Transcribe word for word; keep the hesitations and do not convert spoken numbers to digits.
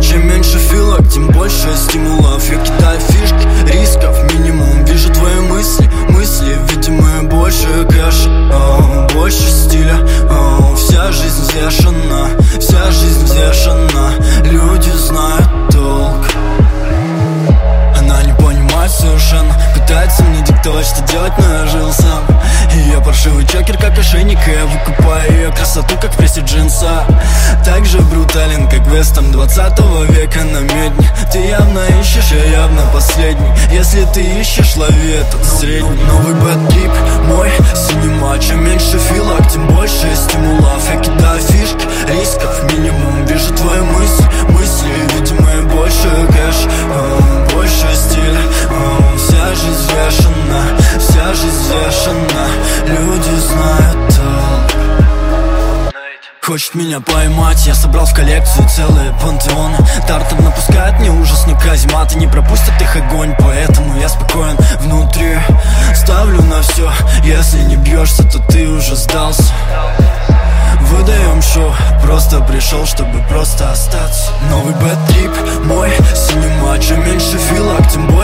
Чем меньше филок, тем больше стимулов. Я кидаю фишки, рисков минимум. Вижу твои мысли, мысли видимые. Больше кэша, о, больше стиля, о, вся жизнь взвешена, вся жизнь взвешена. Люди знают толк. Она не понимает совершенно, пытается мне диктовать, что делать, но я жил сам. И я паршивый чокер, как ошейник, и я выкупаю ее красоту, как в прессе джинса. Так же брутален, как вестом двадцатого века на медне. Ты явно ищешь, я явно последний. Если ты ищешь, лови этот средний. Новый бэт-трип, мой синема. Чем меньше филок, тем больше стимулов. Я кидаю фишки, рисков минимум. Вижу твои мысли, мысли видимые. Больше кэш, о, больше стиля, о, вся жизнь взвешена, вся жизнь взвешена. Люди знают толк. Хочет меня поймать, я собрал в коллекцию целые пантеоны. Тартар напускает мне ужасную казематы, не пропустят их огонь, поэтому я спокоен внутри. Ставлю на все, если не бьешься, то ты уже сдался. Выдаем шоу, просто пришел, чтобы просто остаться. Новый бэт-трип, мой синема. Чем меньше филок, тем больше